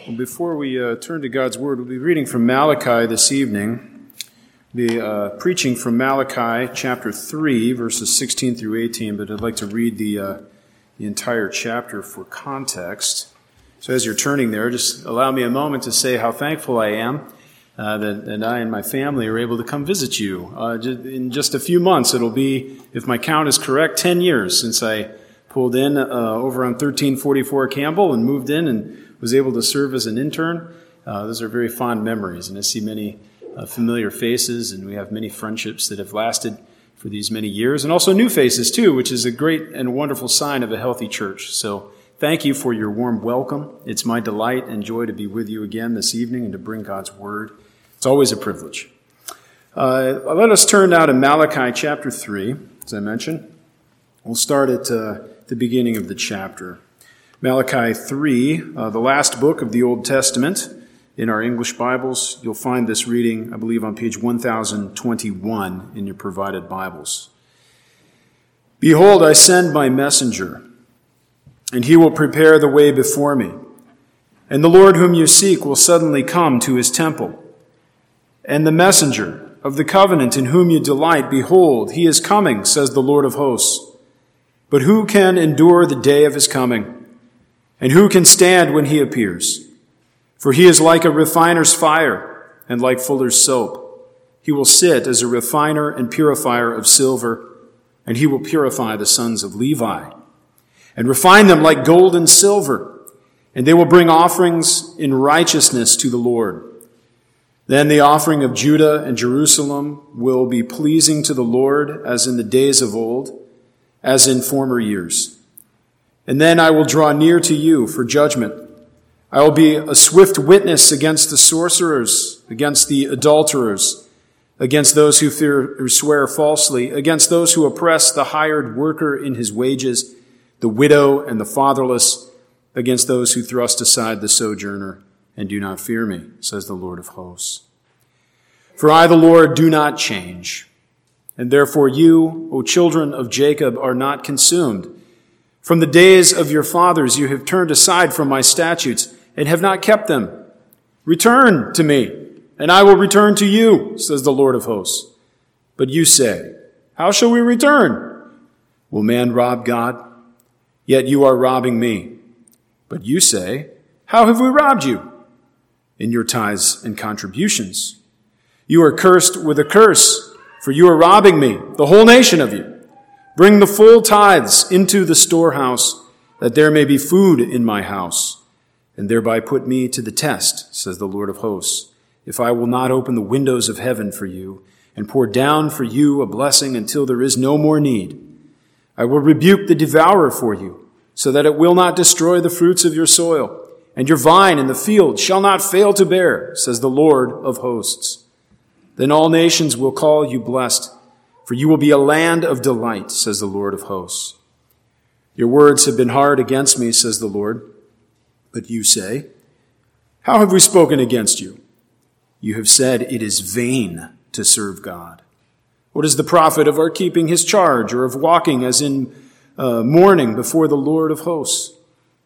Well, before we turn to God's Word, we'll be reading from Malachi this evening. We'll be preaching from Malachi chapter 3, verses 16 through 18, but I'd like to read the entire chapter for context. So as you're turning there, just allow me a moment to say how thankful I am that I and my family are able to come visit you. In just a few months, it'll be, if my count is correct, 10 years since I pulled in over on 1344 Campbell and moved in and was able to serve as an intern. Those are very fond memories, and I see many familiar faces, and we have many friendships that have lasted for these many years, and also new faces too, which is a great and wonderful sign of a healthy church. So thank you for your warm welcome. It's my delight and joy to be with you again this evening and to bring God's Word. It's always a privilege. Let us turn now to Malachi chapter 3, as I mentioned. We'll start at the beginning of the chapter. Malachi 3, the last book of the Old Testament. In our English Bibles, you'll find this reading, I believe, on page 1021 in your provided Bibles. Behold, I send my messenger, and he will prepare the way before me. And the Lord whom you seek will suddenly come to his temple. And the messenger of the covenant in whom you delight, behold, he is coming, says the Lord of hosts. But who can endure the day of his coming? And who can stand when he appears? For he is like a refiner's fire and like fuller's soap. He will sit as a refiner and purifier of silver, and he will purify the sons of Levi and refine them like gold and silver, and they will bring offerings in righteousness to the Lord. Then the offering of Judah and Jerusalem will be pleasing to the Lord as in the days of old, as in former years. And then I will draw near to you for judgment. I will be a swift witness against the sorcerers, against the adulterers, against those who swear falsely, against those who oppress the hired worker in his wages, the widow and the fatherless, against those who thrust aside the sojourner and do not fear me, says the Lord of hosts. For I, the Lord, do not change, and therefore you, O children of Jacob, are not consumed. From the days of your fathers you have turned aside from my statutes and have not kept them. Return to me, and I will return to you, says the Lord of hosts. But you say, how shall we return? Will man rob God? Yet you are robbing me. But you say, how have we robbed you? In your tithes and contributions. You are cursed with a curse, for you are robbing me, the whole nation of you. Bring the full tithes into the storehouse, that there may be food in my house, and thereby put me to the test, says the Lord of hosts, if I will not open the windows of heaven for you, and pour down for you a blessing until there is no more need. I will rebuke the devourer for you, so that it will not destroy the fruits of your soil, and your vine in the field shall not fail to bear, says the Lord of hosts. Then all nations will call you blessed, for you will be a land of delight, says the Lord of hosts. Your words have been hard against me, says the Lord. But you say, how have we spoken against you? You have said it is vain to serve God. What is the profit of our keeping his charge, or of walking as in mourning before the Lord of hosts?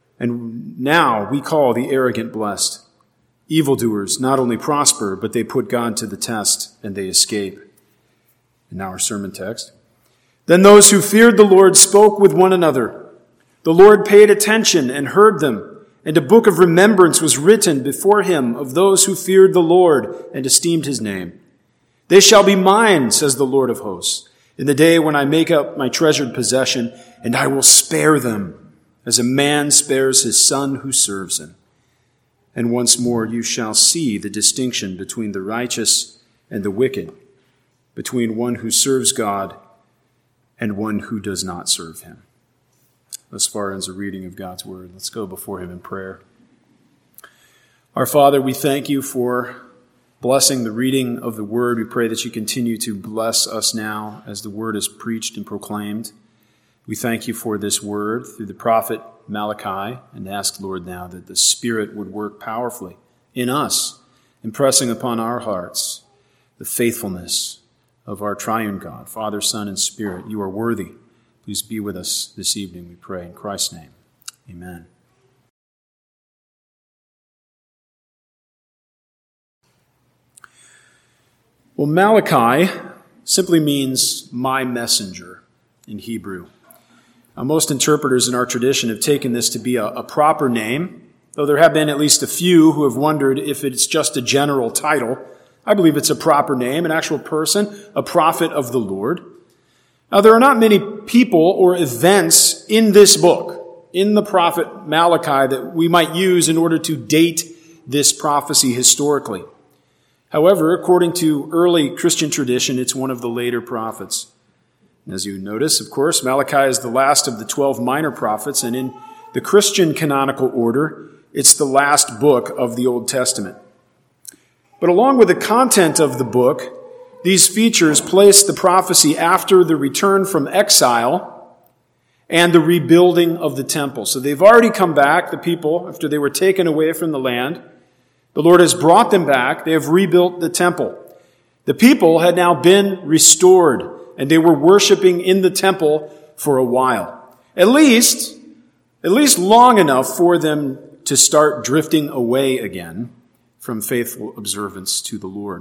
And now we call the arrogant blessed. Evildoers not only prosper, but they put God to the test, and they escape. And now our sermon text. Then those who feared the Lord spoke with one another. The Lord paid attention and heard them, and a book of remembrance was written before him of those who feared the Lord and esteemed his name. They shall be mine, says the Lord of hosts, in the day when I make up my treasured possession, and I will spare them, as a man spares his son who serves him. And once more you shall see the distinction between the righteous and the wicked, between one who serves God and one who does not serve him. Thus far ends a reading of God's word. Let's go before him in prayer. Our Father, we thank you for blessing the reading of the word. We pray that you continue to bless us now as the word is preached and proclaimed. We thank you for this word through the prophet Malachi, and ask, Lord, now that the Spirit would work powerfully in us, impressing upon our hearts the faithfulness of our triune God, Father, Son, and Spirit. You are worthy. Please be with us this evening, we pray. In Christ's name, amen. Well, Malachi simply means my messenger in Hebrew. Most interpreters in our tradition have taken this to be a proper name, though there have been at least a few who have wondered if it's just a general title. I believe it's a proper name, an actual person, a prophet of the Lord. Now, there are not many people or events in this book, in the prophet Malachi, that we might use in order to date this prophecy historically. However, according to early Christian tradition, it's one of the later prophets. As you notice, of course, Malachi is the last of the 12 minor prophets, and in the Christian canonical order, it's the last book of the Old Testament. But along with the content of the book, these features place the prophecy after the return from exile and the rebuilding of the temple. So they've already come back, the people, after they were taken away from the land. The Lord has brought them back. They have rebuilt the temple. The people had now been restored, and they were worshiping in the temple for a while. At least long enough for them to start drifting away again from faithful observance to the Lord.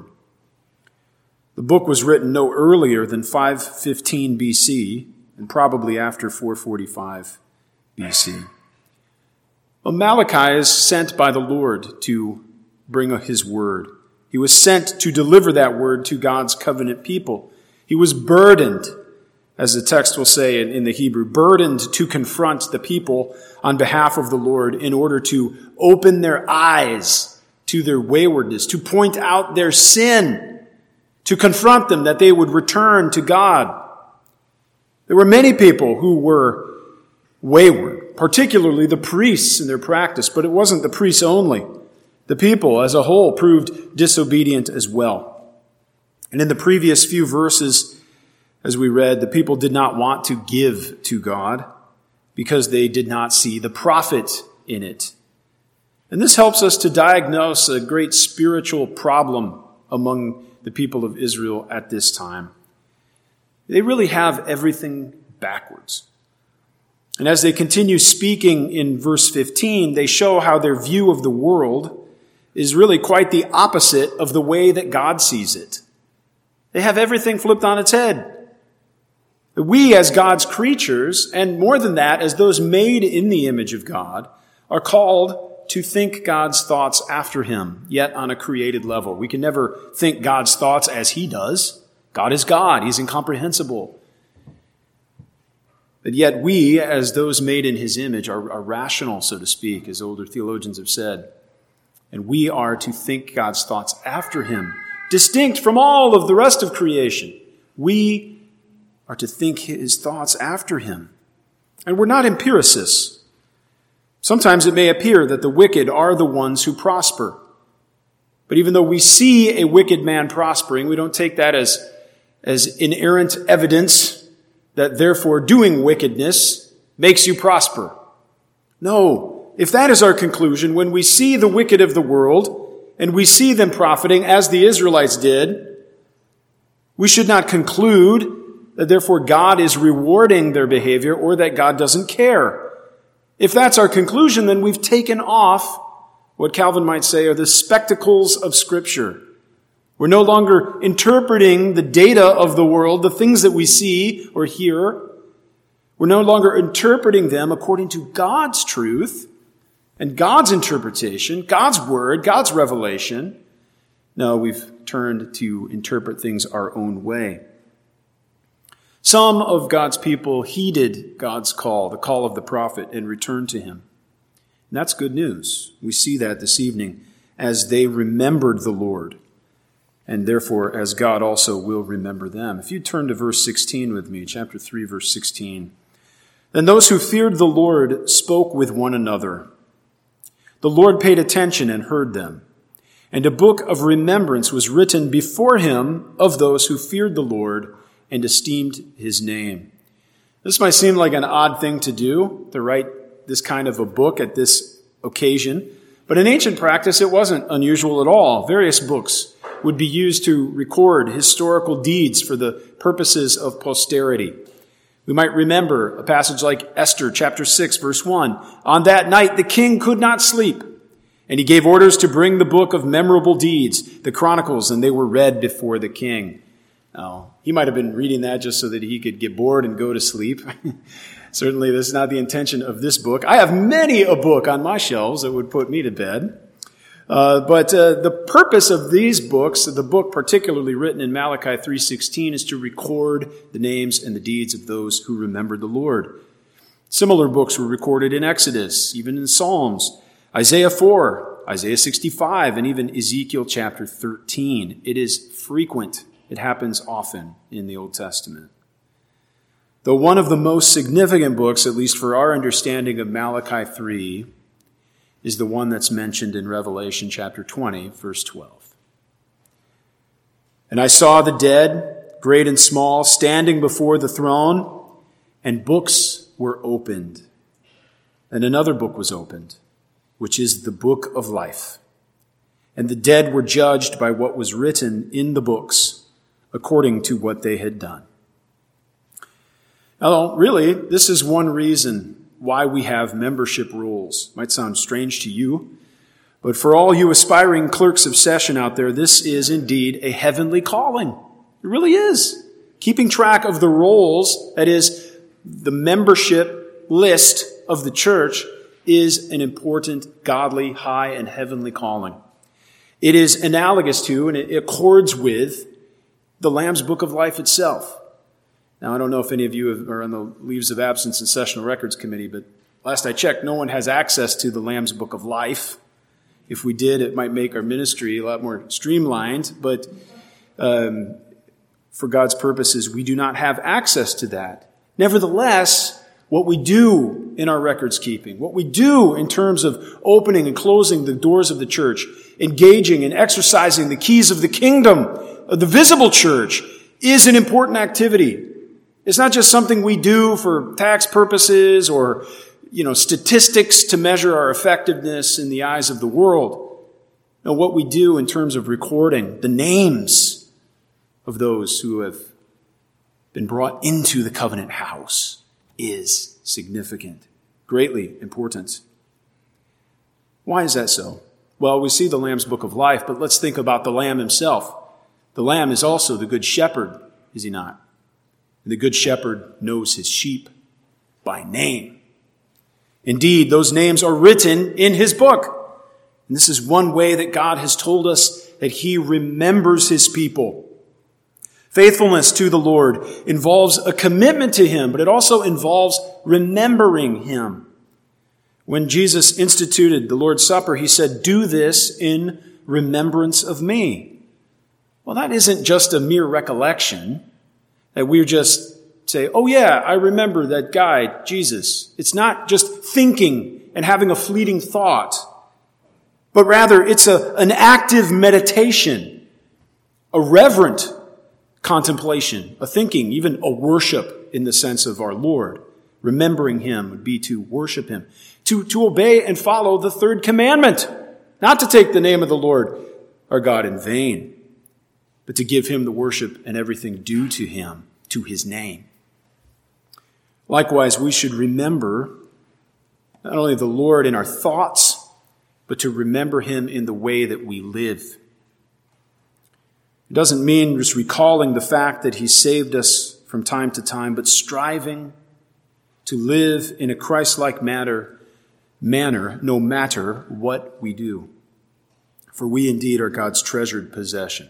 The book was written no earlier than 515 BC, and probably after 445 BC. Well, Malachi is sent by the Lord to bring his word. He was sent to deliver that word to God's covenant people. He was burdened, as the text will say in the Hebrew, burdened to confront the people on behalf of the Lord in order to open their eyes to their waywardness, to point out their sin, to confront them that they would return to God. There were many people who were wayward, particularly the priests in their practice, but it wasn't the priests only. The people as a whole proved disobedient as well. And in the previous few verses, as we read, the people did not want to give to God because they did not see the profit in it. And this helps us to diagnose a great spiritual problem among the people of Israel at this time. They really have everything backwards. And as they continue speaking in verse 15, they show how their view of the world is really quite the opposite of the way that God sees it. They have everything flipped on its head. We, as God's creatures, and more than that, as those made in the image of God, are called to think God's thoughts after him, yet on a created level. We can never think God's thoughts as he does. God is God. He's incomprehensible. But yet we, as those made in his image, are rational, so to speak, as older theologians have said. And we are to think God's thoughts after him, distinct from all of the rest of creation. We are to think his thoughts after him. And we're not empiricists. Sometimes it may appear that the wicked are the ones who prosper. But even though we see a wicked man prospering, we don't take that as inerrant evidence that therefore doing wickedness makes you prosper. No. If that is our conclusion, when we see the wicked of the world and we see them profiting as the Israelites did, we should not conclude that therefore God is rewarding their behavior or that God doesn't care. If that's our conclusion, then we've taken off what Calvin might say are the spectacles of Scripture. We're no longer interpreting the data of the world, the things that we see or hear. We're no longer interpreting them according to God's truth and God's interpretation, God's word, God's revelation. No, we've turned to interpret things our own way. Some of God's people heeded God's call, the call of the prophet, and returned to him. And that's good news. We see that this evening as they remembered the Lord, and therefore as God also will remember them. If you turn to verse 16 with me, chapter 3, verse 16. Then those who feared the Lord spoke with one another. The Lord paid attention and heard them. And a book of remembrance was written before him of those who feared the Lord and esteemed his name. This might seem like an odd thing to do, to write this kind of a book at this occasion. But in ancient practice, it wasn't unusual at all. Various books would be used to record historical deeds for the purposes of posterity. We might remember a passage like Esther chapter 6, verse 1. On that night the king could not sleep, And he gave orders to bring the book of memorable deeds, the Chronicles, and they were read before the king. Now, he might have been reading that just so that he could get bored and go to sleep. Certainly, this is not the intention of this book. I have many a book on my shelves that would put me to bed. But the purpose of these books, the book particularly written in Malachi 3:16, is to record the names and the deeds of those who remembered the Lord. Similar books were recorded in Exodus, even in Psalms, Isaiah 4, Isaiah 65, and even Ezekiel chapter 13. It is frequent. It happens often in the Old Testament. Though one of the most significant books, at least for our understanding of Malachi 3, is the one that's mentioned in Revelation chapter 20, verse 12. And I saw the dead, great and small, standing before the throne, and books were opened. And another book was opened, which is the book of life. And the dead were judged by what was written in the books, according to what they had done. Now, really, this is one reason why we have membership rules. Might sound strange to you, but for all you aspiring clerks of session out there, this is indeed a heavenly calling. It really is. Keeping track of the rolls, that is, the membership list of the church, is an important, godly, high, and heavenly calling. It is analogous to, and it accords with, the Lamb's Book of Life itself. Now, I don't know if any of you are on the Leaves of Absence and Sessional Records Committee, but last I checked, no one has access to the Lamb's Book of Life. If we did, it might make our ministry a lot more streamlined, but for God's purposes, we do not have access to that. Nevertheless, what we do in our records keeping, what we do in terms of opening and closing the doors of the church, engaging and exercising the keys of the kingdom of the visible church, is an important activity. It's not just something we do for tax purposes or, statistics to measure our effectiveness in the eyes of the world. No, what we do in terms of recording the names of those who have been brought into the covenant house is significant, greatly important. Why is that so? Well, we see the Lamb's Book of Life, but let's think about the Lamb himself. The Lamb is also the Good Shepherd, is he not? And the Good Shepherd knows his sheep by name. Indeed, those names are written in his book. And this is one way that God has told us that he remembers his people. Faithfulness to the Lord involves a commitment to him, but it also involves remembering him. When Jesus instituted the Lord's Supper, he said, "Do this in remembrance of me." Well, that isn't just a mere recollection, that we just say, "Oh yeah, I remember that guy, Jesus." It's not just thinking and having a fleeting thought, but rather it's an active meditation, a reverent contemplation, a thinking, even a worship in the sense of our Lord. Remembering him would be to worship him, to obey and follow the third commandment, not to take the name of the Lord our God in vain, but to give him the worship and everything due to him, to his name. Likewise, we should remember not only the Lord in our thoughts, but to remember him in the way that we live. It doesn't mean just recalling the fact that he saved us from time to time, but striving to live in a Christ-like manner no matter what we do. For we indeed are God's treasured possession.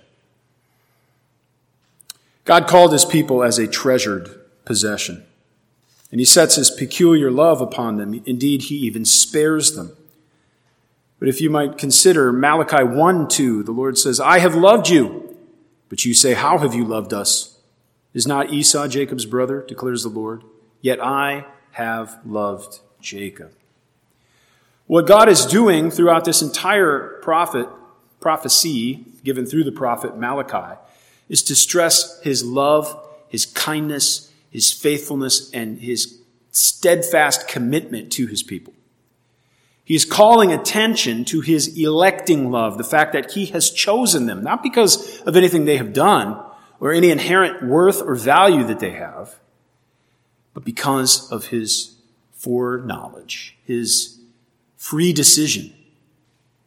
God called his people as a treasured possession, and he sets his peculiar love upon them. Indeed, he even spares them. But if you might consider Malachi 1:2, the Lord says, "I have loved you." But you say, "How have you loved us? Is not Esau Jacob's brother, declares the Lord? Yet I have loved Jacob." What God is doing throughout this entire prophecy given through the prophet Malachi is to stress his love, his kindness, his faithfulness, and his steadfast commitment to his people. He is calling attention to his electing love, the fact that he has chosen them, not because of anything they have done or any inherent worth or value that they have, but because of his foreknowledge, his free decision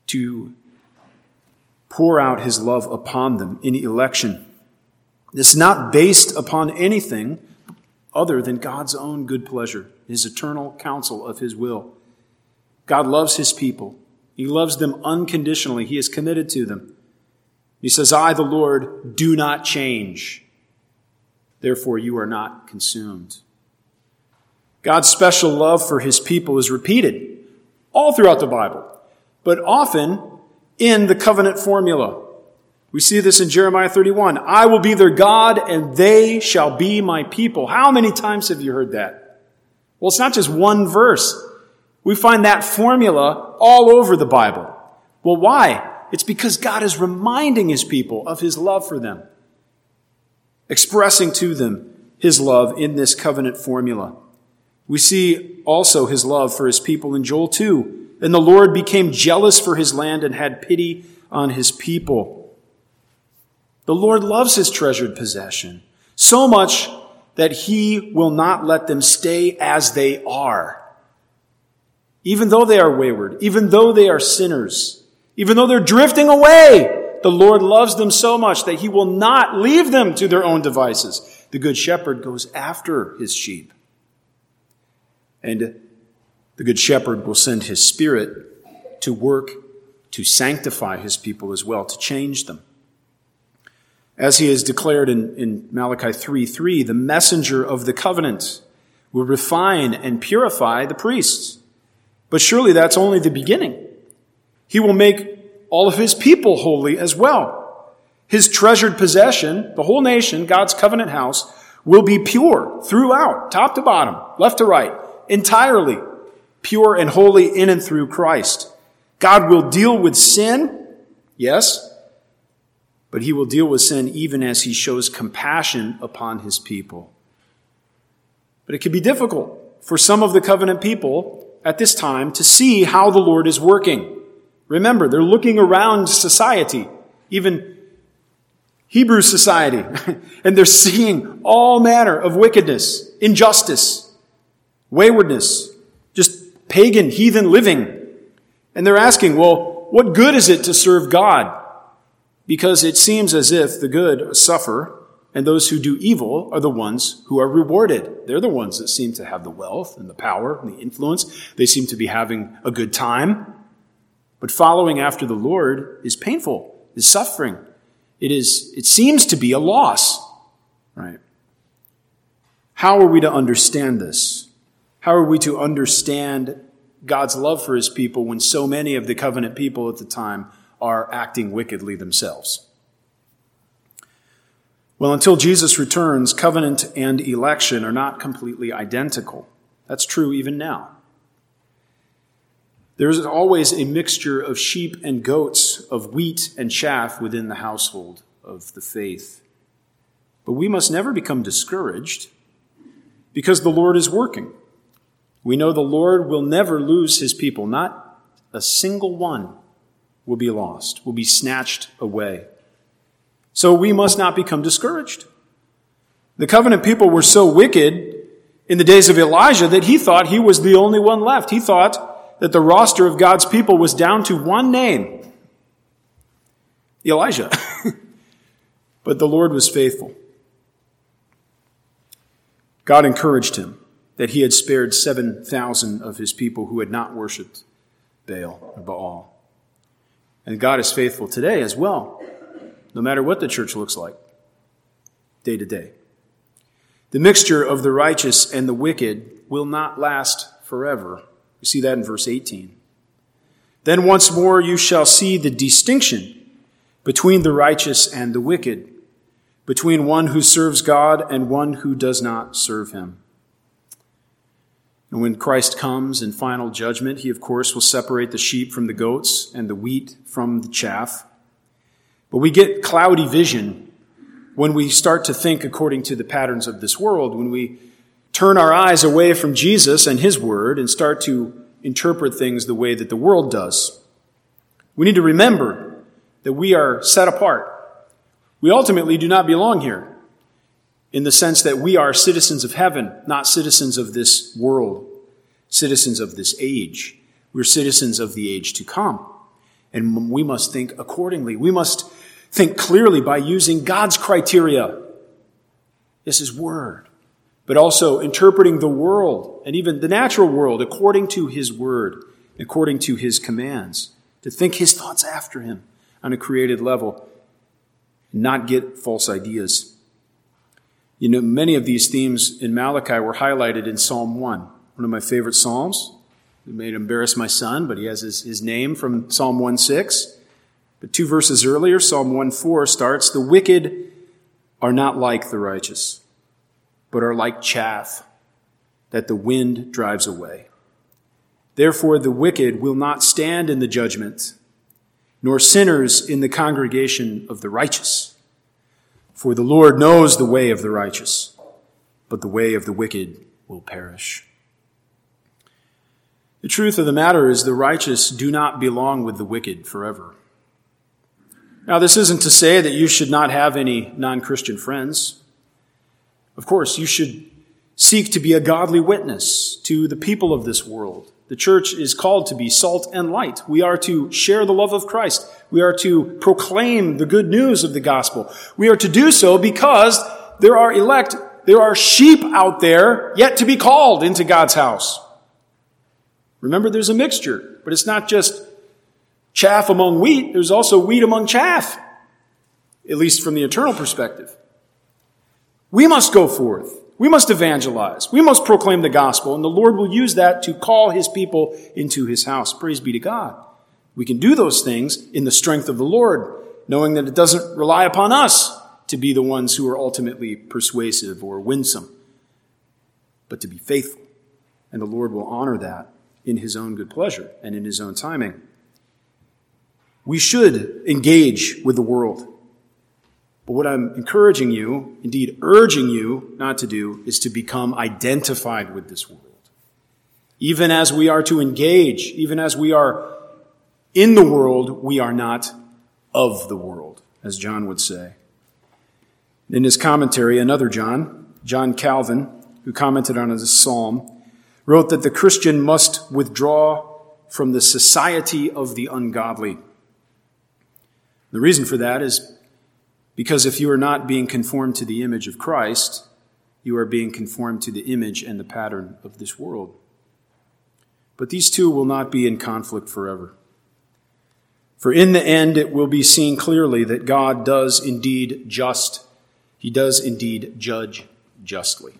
to pour out his love upon them in election. This is not based upon anything other than God's own good pleasure, his eternal counsel of his will. God loves his people. He loves them unconditionally. He is committed to them. He says, I, the Lord, do not change. Therefore, you are not consumed. God's special love for his people is repeated all throughout the Bible, but often in the covenant formula. We see this in Jeremiah 31. I will be their God, and they shall be my people. How many times have you heard that? Well, it's not just one verse. We find that formula all over the Bible. Well, why? It's because God is reminding his people of his love for them, expressing to them his love in this covenant formula. We see also his love for his people in Joel 2. And the Lord became jealous for his land and had pity on his people. The Lord loves his treasured possession so much that he will not let them stay as they are. Even though they are wayward, even though they are sinners, even though they're drifting away, the Lord loves them so much that he will not leave them to their own devices. The good shepherd goes after his sheep. And the good shepherd will send his Spirit to work to sanctify his people as well, to change them. As he has declared in Malachi 3:3, the messenger of the covenant will refine and purify the priests. But surely that's only the beginning. He will make all of his people holy as well. His treasured possession, the whole nation, God's covenant house, will be pure throughout, top to bottom, left to right, entirely pure and holy in and through Christ. God will deal with sin, yes, but he will deal with sin even as he shows compassion upon his people. But it can be difficult for some of the covenant people at this time to see how the Lord is working. Remember, they're looking around society, even Hebrew society, and they're seeing all manner of wickedness, injustice, waywardness, just pagan, heathen living. And they're asking, well, what good is it to serve God? Because it seems as if the good suffer and those who do evil are the ones who are rewarded. They're the ones that seem to have the wealth and the power and the influence. They seem to be having a good time. But following after the Lord is painful, is suffering. It seems to be a loss, right? How are we to understand this? How are we to understand God's love for his people when so many of the covenant people at the time are acting wickedly themselves? Well, until Jesus returns, covenant and election are not completely identical. That's true even now. There is always a mixture of sheep and goats, of wheat and chaff within the household of the faith. But we must never become discouraged because the Lord is working. We know the Lord will never lose his people. Not a single one will be lost, will be snatched away. So we must not become discouraged. The covenant people were so wicked in the days of Elijah that he thought he was the only one left. He thought that the roster of God's people was down to one name, Elijah. But the Lord was faithful. God encouraged him that he had spared 7,000 of his people who had not worshipped Baal or Baal. And God is faithful today as well, no matter what the church looks like, day to day. The mixture of the righteous and the wicked will not last forever. You see that in verse 18. Then once more you shall see the distinction between the righteous and the wicked, between one who serves God and one who does not serve him. And when Christ comes in final judgment, he of course will separate the sheep from the goats and the wheat from the chaff. But we get cloudy vision when we start to think according to the patterns of this world, when we turn our eyes away from Jesus and his word and start to interpret things the way that the world does. We need to remember that we are set apart. We ultimately do not belong here in the sense that we are citizens of heaven, not citizens of this world, citizens of this age. We're citizens of the age to come. And we must think accordingly. We must think clearly by using God's criteria. This is word. But also interpreting the world and even the natural world according to his word, according to his commands. To think his thoughts after him on a created level. Not get false ideas. You know, many of these themes in Malachi were highlighted in Psalm 1. One of my favorite psalms. It may embarrass my son, but he has his name from Psalm 1:6. But 2 verses earlier, Psalm 1:4 starts, "The wicked are not like the righteous, but are like chaff that the wind drives away. Therefore the wicked will not stand in the judgment, nor sinners in the congregation of the righteous. For the Lord knows the way of the righteous, but the way of the wicked will perish." The truth of the matter is the righteous do not belong with the wicked forever. Now, this isn't to say that you should not have any non-Christian friends. Of course, you should seek to be a godly witness to the people of this world. The church is called to be salt and light. We are to share the love of Christ. We are to proclaim the good news of the gospel. We are to do so because there are sheep out there yet to be called into God's house. Remember, there's a mixture, but it's not just chaff among wheat. There's also wheat among chaff, at least from the eternal perspective. We must go forth. We must evangelize. We must proclaim the gospel, and the Lord will use that to call his people into his house. Praise be to God. We can do those things in the strength of the Lord, knowing that it doesn't rely upon us to be the ones who are ultimately persuasive or winsome, but to be faithful. And the Lord will honor that in his own good pleasure and in his own timing. We should engage with the world. But what I'm encouraging you, indeed urging you not to do, is to become identified with this world. Even as we are to engage, even as we are in the world, we are not of the world, as John would say. In his commentary, another John Calvin, who commented on this psalm, wrote that the Christian must withdraw from the society of the ungodly. The reason for that is because if you are not being conformed to the image of Christ, you are being conformed to the image and the pattern of this world. But these two will not be in conflict forever. For in the end, it will be seen clearly that God does indeed He does indeed judge justly.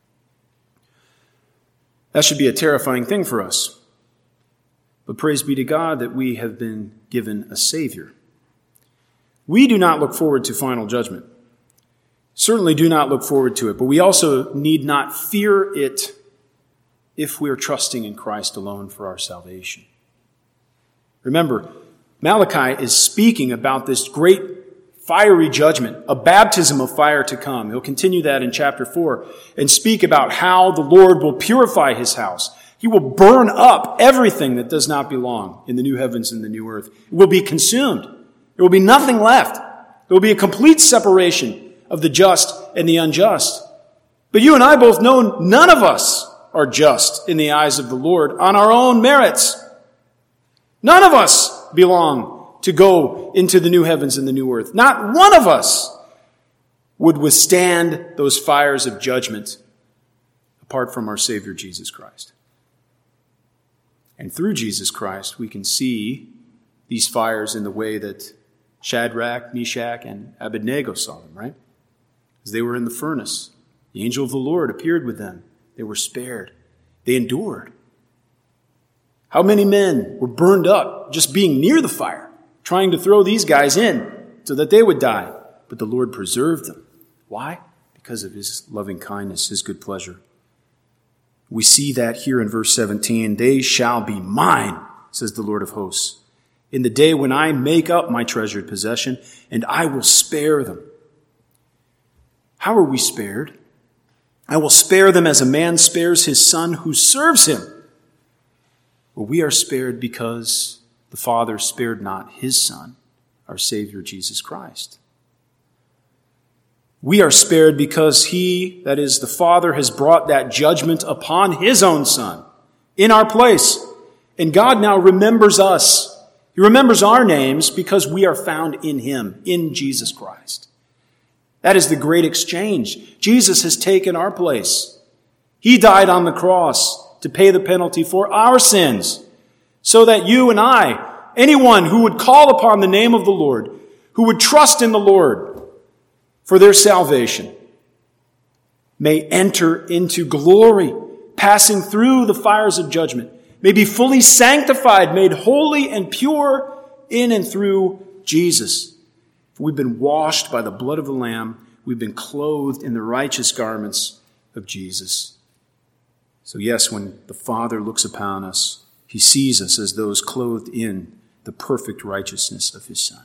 That should be a terrifying thing for us. But praise be to God that we have been given a Savior. We do not look forward to final judgment. Certainly do not look forward to it, but we also need not fear it if we are trusting in Christ alone for our salvation. Remember, Malachi is speaking about this great fiery judgment, a baptism of fire to come. He'll continue that in chapter 4 and speak about how the Lord will purify his house. He will burn up everything that does not belong in the new heavens and the new earth. It will be consumed. There will be nothing left. There will be a complete separation of the just and the unjust. But you and I both know none of us are just in the eyes of the Lord on our own merits. None of us belong to go into the new heavens and the new earth. Not one of us would withstand those fires of judgment apart from our Savior Jesus Christ. And through Jesus Christ, we can see these fires in the way that Shadrach, Meshach, and Abednego saw them, right? As they were in the furnace, the angel of the Lord appeared with them. They were spared. They endured. How many men were burned up just being near the fire, trying to throw these guys in so that they would die? But the Lord preserved them. Why? Because of his loving kindness, his good pleasure. We see that here in verse 17. They shall be mine, says the Lord of hosts, in the day when I make up my treasured possession, and I will spare them. How are we spared? I will spare them as a man spares his son who serves him. Well, we are spared because the Father spared not his Son, our Savior Jesus Christ. We are spared because he, that is the Father, has brought that judgment upon his own Son in our place. And God now remembers us He remembers our names because we are found in him, in Jesus Christ. That is the great exchange. Jesus has taken our place. He died on the cross to pay the penalty for our sins, so that you and I, anyone who would call upon the name of the Lord, who would trust in the Lord for their salvation, may enter into glory, passing through the fires of judgment, may be fully sanctified, made holy and pure in and through Jesus. For we've been washed by the blood of the Lamb. We've been clothed in the righteous garments of Jesus. So yes, when the Father looks upon us, he sees us as those clothed in the perfect righteousness of his Son.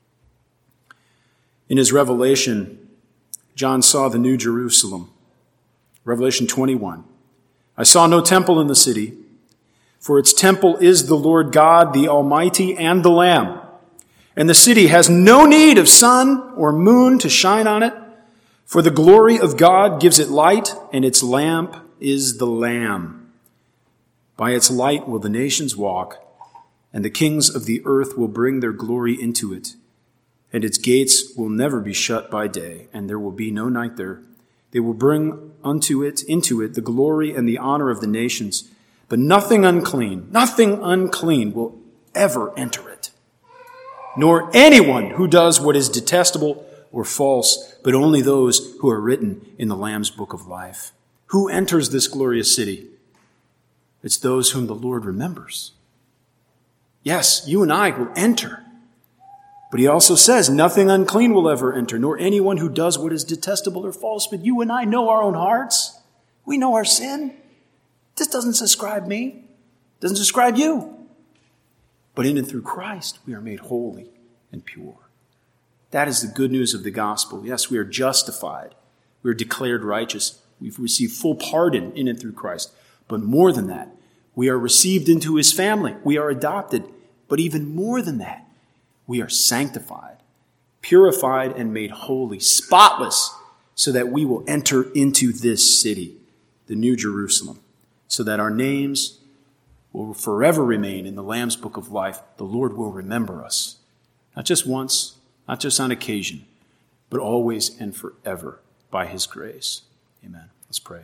In his revelation, John saw the New Jerusalem. Revelation 21. I saw no temple in the city, for its temple is the Lord God, the Almighty, and the Lamb. And the city has no need of sun or moon to shine on it, for the glory of God gives it light, and its lamp is the Lamb. By its light will the nations walk, and the kings of the earth will bring their glory into it. And its gates will never be shut by day, and there will be no night there. They will bring into it the glory and the honor of the nations. But nothing unclean will ever enter it. Nor anyone who does what is detestable or false, but only those who are written in the Lamb's book of life. Who enters this glorious city? It's those whom the Lord remembers. Yes, you and I will enter. But he also says, nothing unclean will ever enter, nor anyone who does what is detestable or false. But you and I know our own hearts. We know our sin. This doesn't describe me. It doesn't describe you. But in and through Christ, we are made holy and pure. That is the good news of the gospel. Yes, we are justified. We are declared righteous. We've received full pardon in and through Christ. But more than that, we are received into his family. We are adopted. But even more than that, we are sanctified, purified, and made holy, spotless, so that we will enter into this city, the New Jerusalem, so that our names will forever remain in the Lamb's book of life. The Lord will remember us, not just once, not just on occasion, but always and forever by his grace. Amen. Let's pray.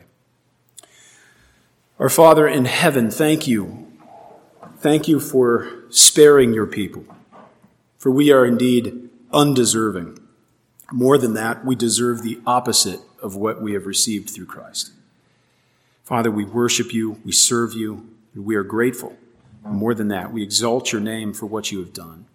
Our Father in heaven, thank you. Thank you for sparing your people. For we are indeed undeserving. More than that, we deserve the opposite of what we have received through Christ. Father, we worship you, we serve you, and we are grateful. More than that, we exalt your name for what you have done.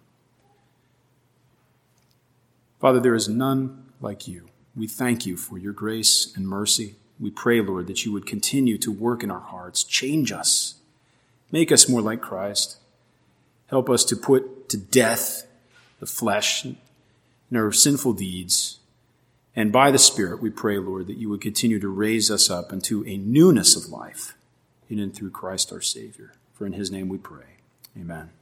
Father, there is none like you. We thank you for your grace and mercy. We pray, Lord, that you would continue to work in our hearts, change us, make us more like Christ. Help us to put to death the flesh and our sinful deeds. And by the Spirit, we pray, Lord, that you would continue to raise us up into a newness of life in and through Christ our Savior. For in his name we pray. Amen.